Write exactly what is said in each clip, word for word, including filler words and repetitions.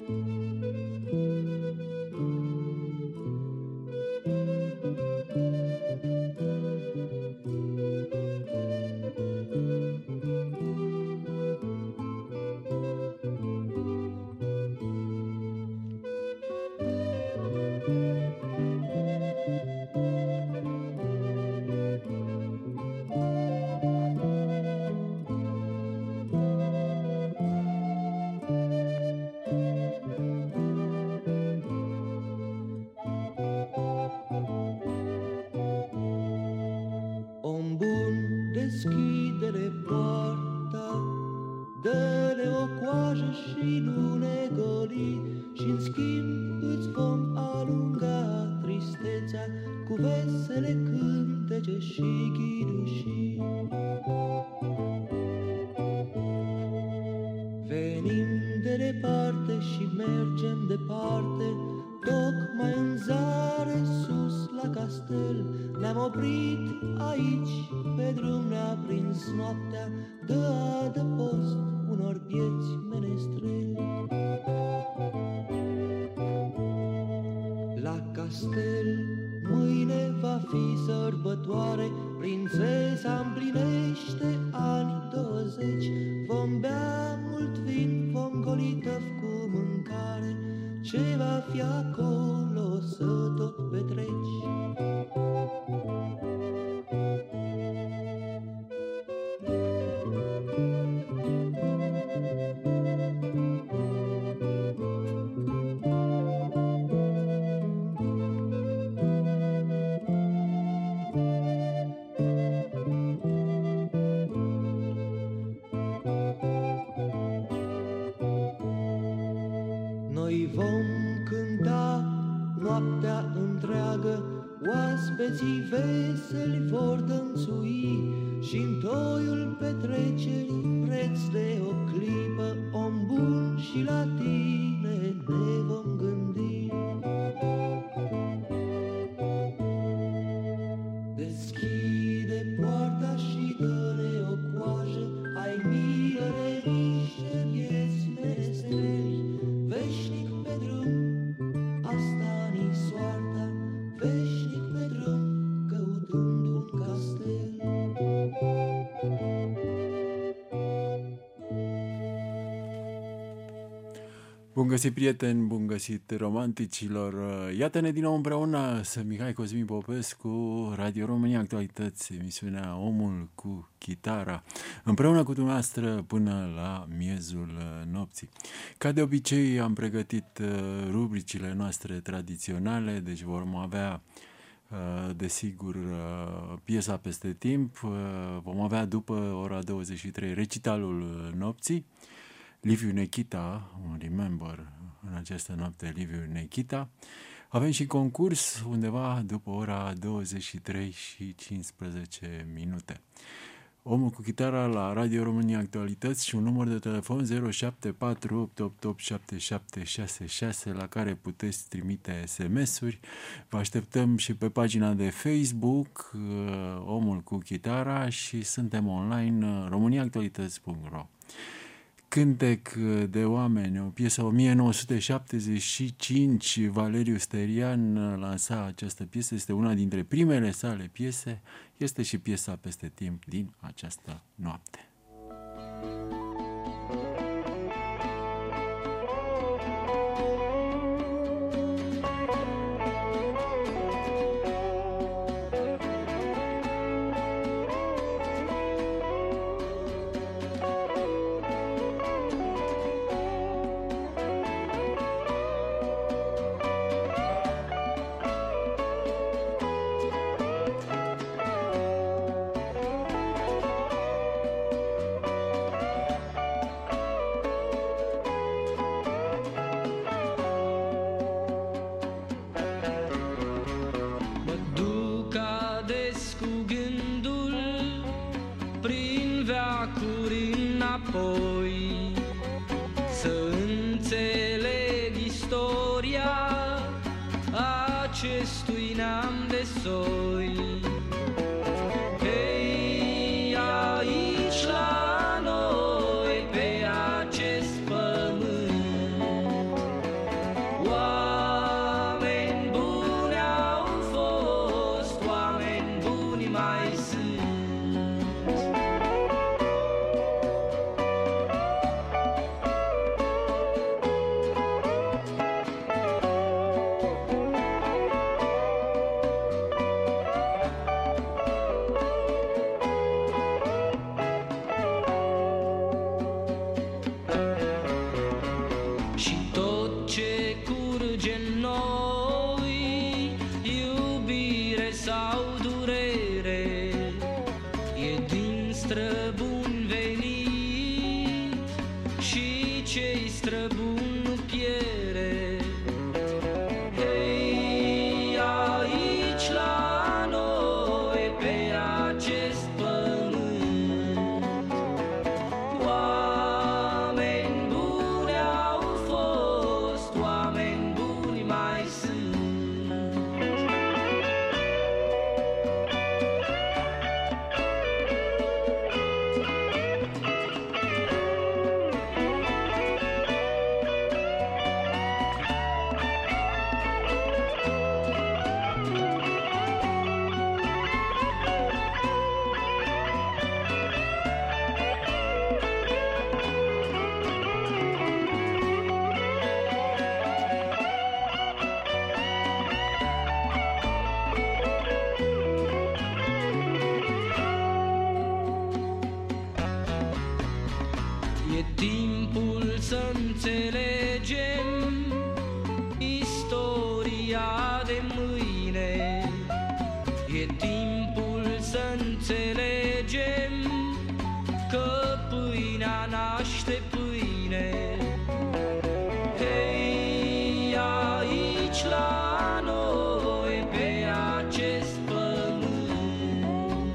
Bun găsit, prieteni, bun găsit, romanticilor. Iată-ne din nou împreună, sunt Mihai Cosmin Popescu, Radio România Actualități, emisiunea Omul cu Chitara, împreună cu dumneavoastră până la miezul nopții. Ca de obicei am pregătit rubricile noastre tradiționale, deci vom avea desigur piesa peste timp, vom avea după ora douăzeci și trei recitalul nopții, Liviu Nechita, remember, în această noapte Liviu Nechita. Avem și concurs undeva după ora douăzeci și trei și cincisprezece minute. Omul cu chitara la Radio România Actualități și un număr de telefon zero șapte patru opt opt opt șapte șapte șase șase la care puteți trimite S M S-uri. Vă așteptăm și pe pagina de Facebook Omul cu chitara și suntem online românia actualități punct ro. Cântec de oameni, o piesă o mie nouă sute șaptezeci și cinci, Valeriu Sterian lansa această piesă, este una dintre primele sale piese, este și piesa peste timp din această noapte. sau durere, e din străbun venit și ce-i străbun nu piere. Hei, aici la noi pe acest pământ, oameni buni au fost, oameni buni mai sunt. E timpul să înțelegem istoria de mâine. E timpul să înțelegem că pâinea naște pâine. Hei, aici la noi pe acest pământ,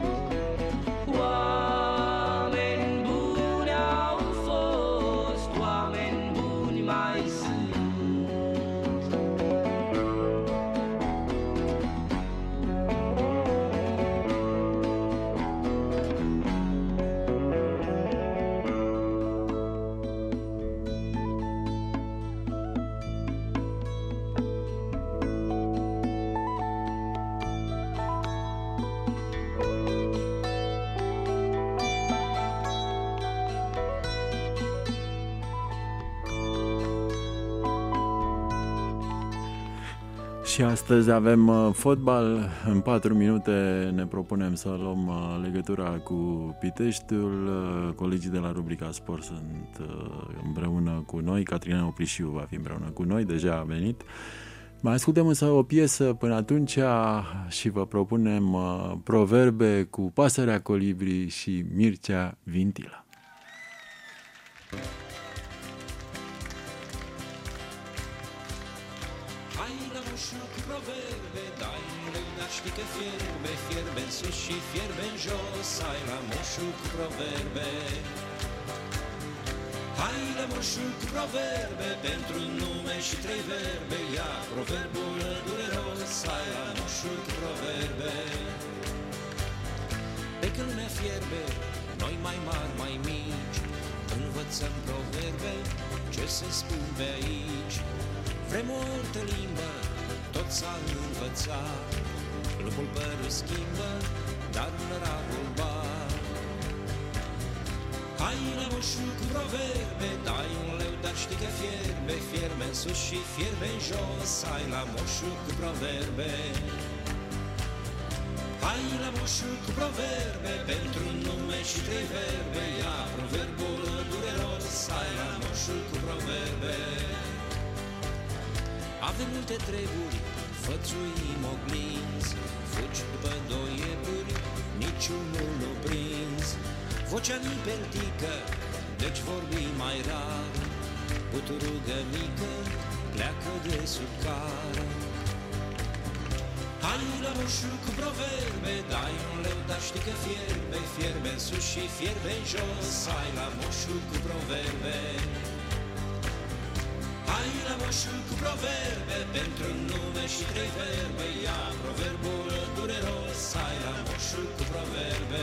oameni buni au fost, oameni buni mai sunt. Și astăzi avem uh, fotbal. În patru minute ne propunem să luăm uh, legătura cu Piteștiul. Uh, colegii de la rubrica Sport sunt uh, împreună cu noi. Catrina Oprișiu va fi împreună cu noi, deja a venit. Mai ascultăm însă o piesă până atunci și vă propunem uh, proverbe cu Pasărea Colibri și Mircea Vintila. Proverbe, dai în râu, dar știi că fierbe, fierbe în sus și fierbe în jos. Hai la moșul cu proverbe. Hai la moșul cu proverbe, pentru nume și trei verbe. Ia proverbul dureros, hai la moșul cu proverbe. Pe când lumea fierbe, noi mai mari, mai mici, învățăm proverbe, ce se spun pe aici. Vrem o altă limbă, tot s-a învățat. Lupul părul schimbă, dar un ravul bar. Hai la moșul cu proverbe, dai un leu, dar știi că fierbe, fierbe în sus și fierbe în jos. Hai la moșul cu proverbe. Hai la moșul cu proverbe, pentru nume și trei verbe. Ia proverbul dureros, hai la moșul cu proverbe. Avem multe treburi, fățuim oglinzi, fugi după doi iepuri, niciunul nu prins. Vocea nipeltică, deci vorbi mai rar, puturugă mică, pleacă de sub car. Hai la moșul cu proverbe, dai un leu, dar știi că fierbe, fierbe în sus și fierbe în jos. Hai la moșul cu proverbe. Hai la moșul cu proverbe, pentru nume și trei verbe. Ia proverbul dureros, hai la moșul cu proverbe.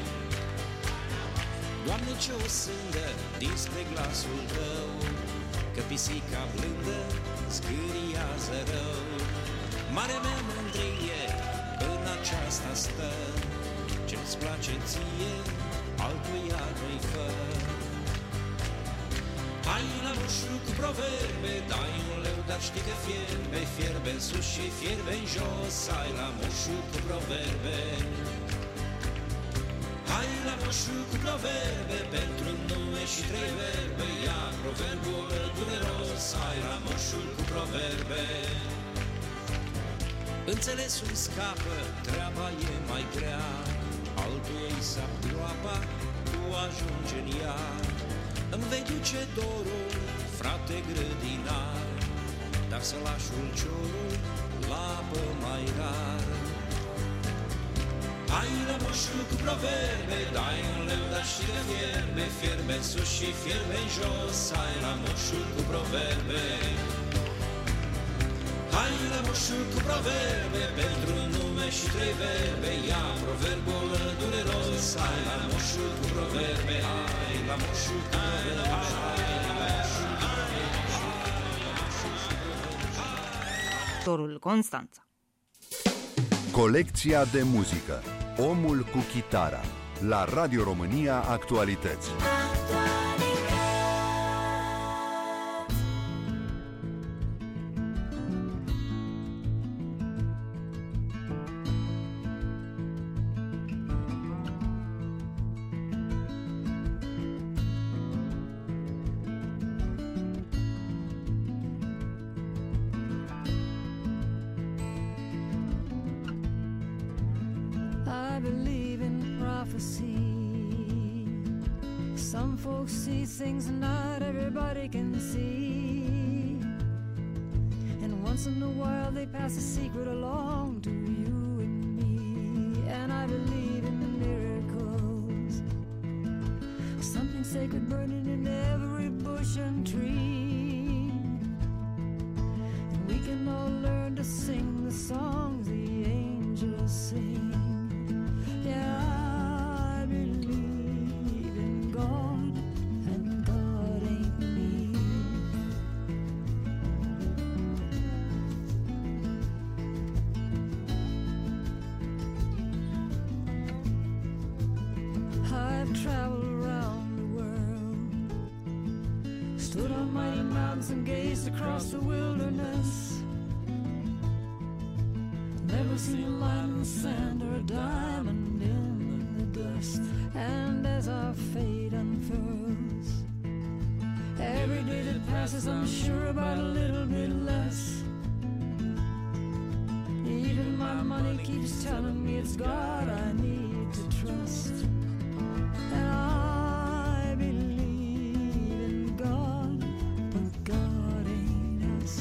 Doamne, ce o sândă dinspre glasul tău, că pisica blândă zgâriază rău. Marea mea mândrie în aceasta stă, ce-ți place ție, altuia nu-i fă. Hai la moșul cu proverbe, dai un leu, dar știi că fierbe, fierbe în sus și fierbe în jos. Hai la moșul cu proverbe. Hai la moșul cu proverbe, pentru nume și trei verbe. Ia proverbul dureros, hai la moșul cu proverbe. Înțelesul scapă, treaba e mai grea, altul îi sapă groapa, tu ajungi în ea. Îmi vei duce dorul, frate grădinar, dar să lași ulciorul la apă mai rar. Hai la moșul cu proverbe, dai un leu, dar și de fierbe, fierbe în sus și fierbe în jos. Hai la moșul cu proverbe. Hai la moșul cu proverbe, pentru un nume și trei verbe, ia proverbul dureros. Hai la moșul cu proverbe, hai la moșul cu proverbe, hai la moșul cu proverbe. Torul Constanța. Colecția de muzică Omul cu chitara la Radio România Actualități. I believe in prophecy. Some folks see things not everybody can see, and once in a while they pass a secret along to you and me. And I believe in miracles, something sacred burning in every bush and tree, and we can all learn to sing the songs the angels sing. Yeah, I believe in God, and God ain't me. I've traveled around the world, stood on mighty mountains and gazed across the wilderness. Never seen a line in the sand or a diamond in the dust. And as our fate unfurls, every day that passes I'm sure about a little bit less. Even my money keeps telling me it's God I need to trust. And I believe in God, but God ain't us.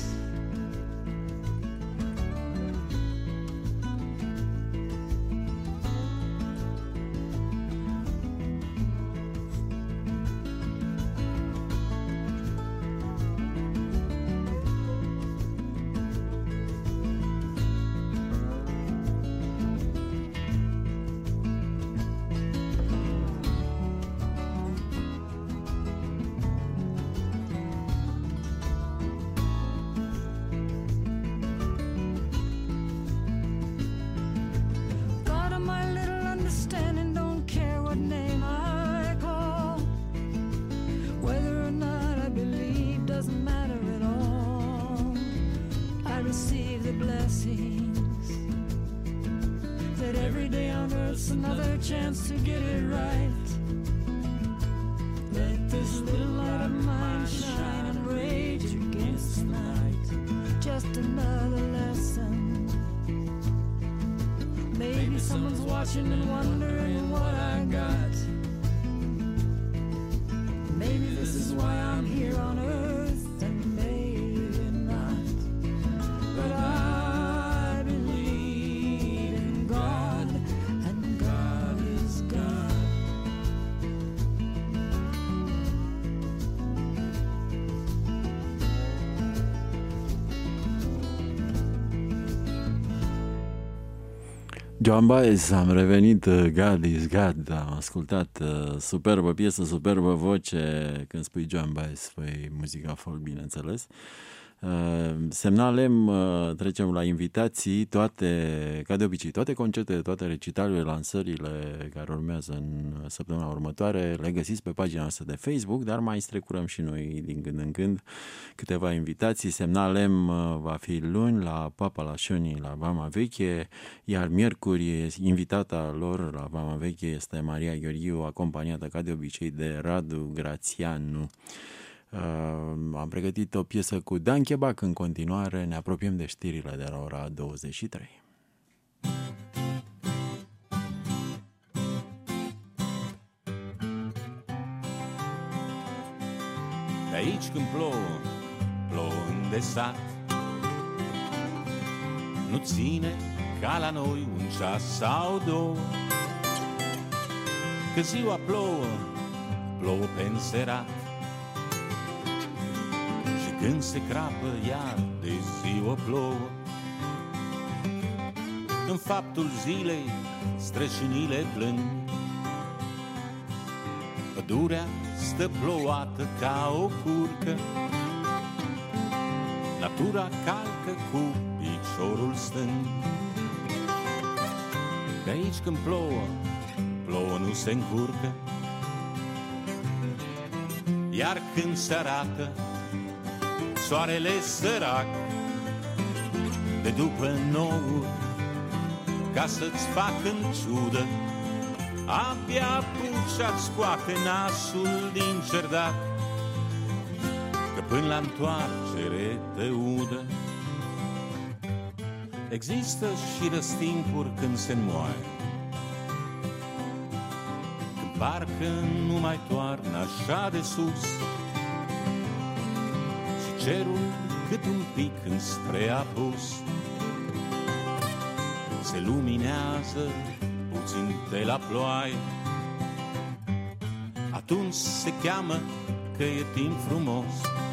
God of my little understanding, don't care what name I call. Whether or not I believe doesn't matter at all. I receive the blessings that every day on earth's another chance to get it right. Let this little light of mine shine and rage against the night. Just another lesson. Maybe someone's watching and wondering what I got. Maybe this is why I'm here on earth, and maybe not. But I believe in God, and God is God. Joan Baez, am revenit, God is God, am ascultat, uh, superbă piesă, superbă voce, când spui Joan Baez, spui muzica folk, bineînțeles. Uh, semnalem, uh, trecem la invitații, toate, ca de obicei, toate concertele, toate recitalurile, lansările care urmează în săptămâna următoare, le găsiți pe pagina noastră de Facebook, dar mai strecurăm și noi din când în când câteva invitații. Semnalem, uh, va fi luni la Papa la Șonii, la Vama Veche, iar miercuri invitata lor la Vama Veche este Maria Gheorghiu, acompaniată ca de obicei de Radu Grațianu. Uh, am pregătit o piesă cu Dan Chebac. În continuare ne apropiem de știrile de la ora douăzeci și trei. De aici când plouă, plouă îndesat. Nu ține ca la noi un ceas sau două, că ziua plouă, plouă pe înserat. Și când se crapă iar de ziua plouă, în faptul zilei strășinile plâng. Pădurea stă plouată ca o curcă, natura calcă cu piciorul stâng. De aici când plouă, plouă nu se încurcă, iar când se arată soarele sărac de după nouă, ca să-ți facă în ciudă, abia apuci-ați scoate nasul din cerdac, că până la întoarcere te udă. Există și răstimpuri când se înmoaie, când parcă nu mai toarnă așa de sus, și cerul cât un pic înspre apus se luminează puțin de la ploaie. Atunci se cheamă că e timp frumos,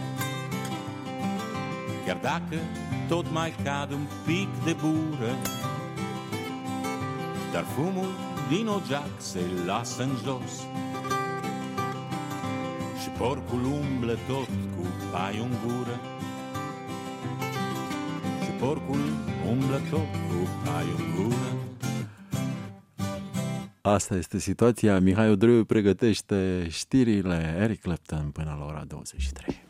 chiar dacă tot mai cad un pic de bură, dar fumul din ogeac se lasă în jos și porcul umblă tot cu paiul în gură. Și porcul umblă tot cu paiul în gură. Asta este situația. Mihai Odreu pregătește știrile. Eric Clapton până la ora douăzeci și trei.